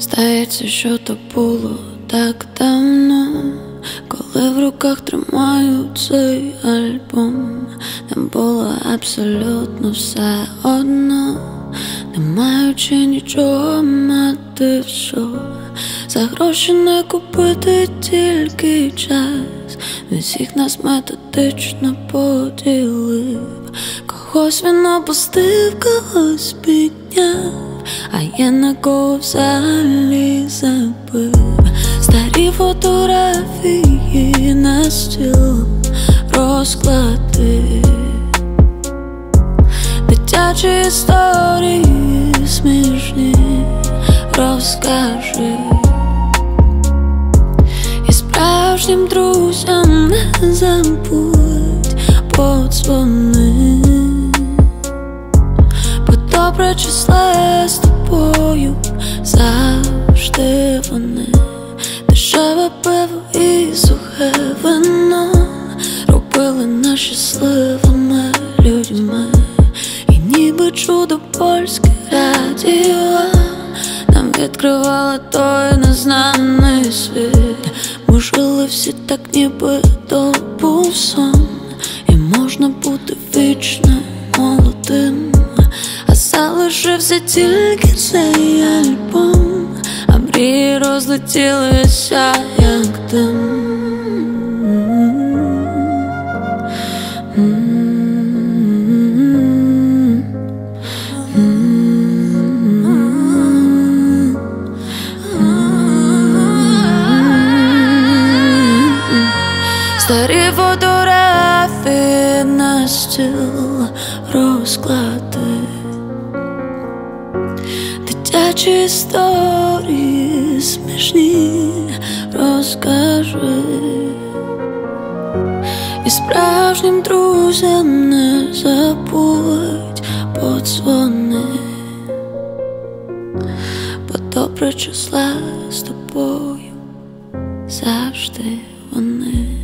Здається, що то було так давно, коли в руках тримаю цей альбом. Нам було абсолютно все одно, не маючи нічого, мати все. За гроші не купити тільки час. Він всіх нас методично поділив. Когось він опустив, когось підняв, а я на кого взагалі забив. Старі фотографії на стіл розклади, дитячі історії смішні розкажи. І справжнім друзям не забудь подзвони, бо добре числе з тобою завжди вони. Дешеве пиво і сухе вино робили нас щасливими людьми. І ніби чудо польське радіо нам відкривало той незнаний світ. Ми жили всі так, ніби то був сон, і можна бути вічно молодим. А залишився тільки цей альбом, а мрії розлетілися, як дим. Старі фотографії на стіл розклади, дитячі історії смішні розкажи. І справжнім друзям не забудь подзвони, бо добре числа з тобою завжди вони.